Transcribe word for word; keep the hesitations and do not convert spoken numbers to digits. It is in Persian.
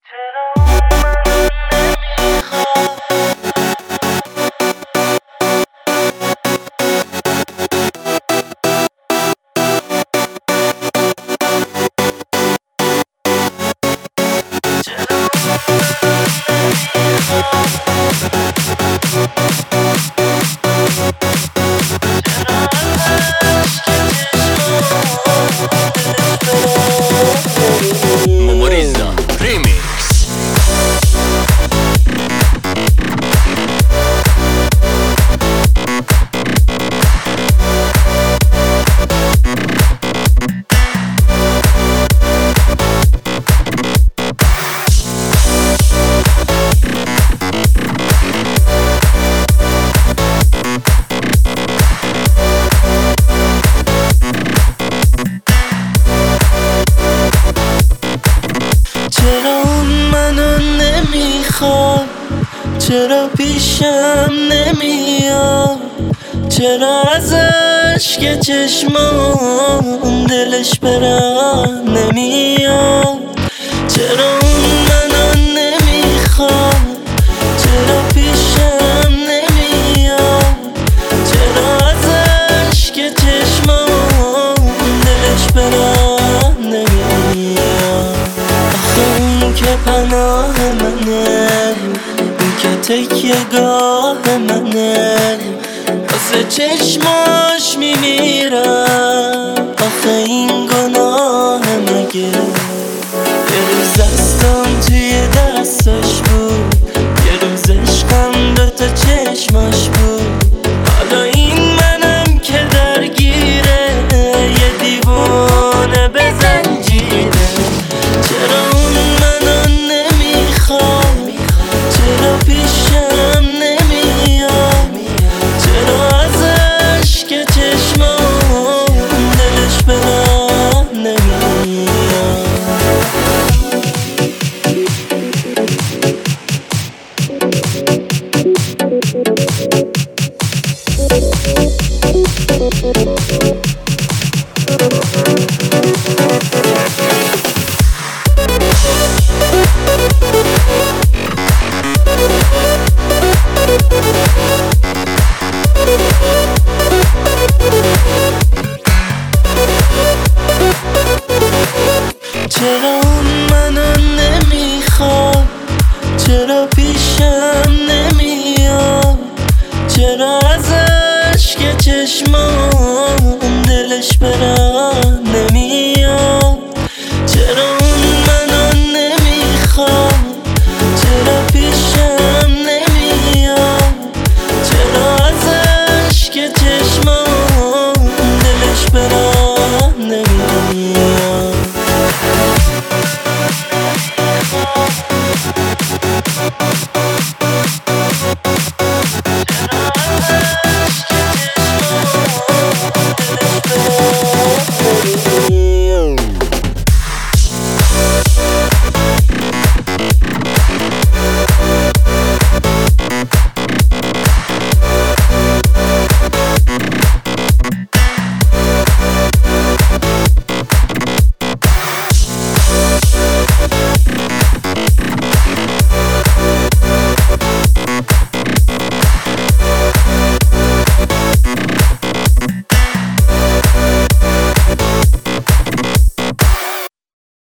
Memorizza Remix. چرا اون منو نمیخواد، چرا پیشم نمیاد، چرا از اشک چشمام دلش برم نمیاد. چرا اون منو نمیخواد، چرا پیشم نمیاد، چرا از اشک چشمام دلش برم نمیاد. اون که پناه منه، اون که تکیه گاه منه، واسه چشماش میمیرم. آخه این گناه مگه؟ یه روز دستم توی دستاش بود، یه روز عشقم دوتا چشماش بود. حالا این منم که درگیره یه دیوونه به زنجیره. چرا اون منو نمیخواد، چرا پیشم نمیاد، چرا از اشک چشمام دلش برم نمیاد. چرا اون منو نمیخواد، چرا پیشم نمیاد، چرا از اشک چشمام دلش برم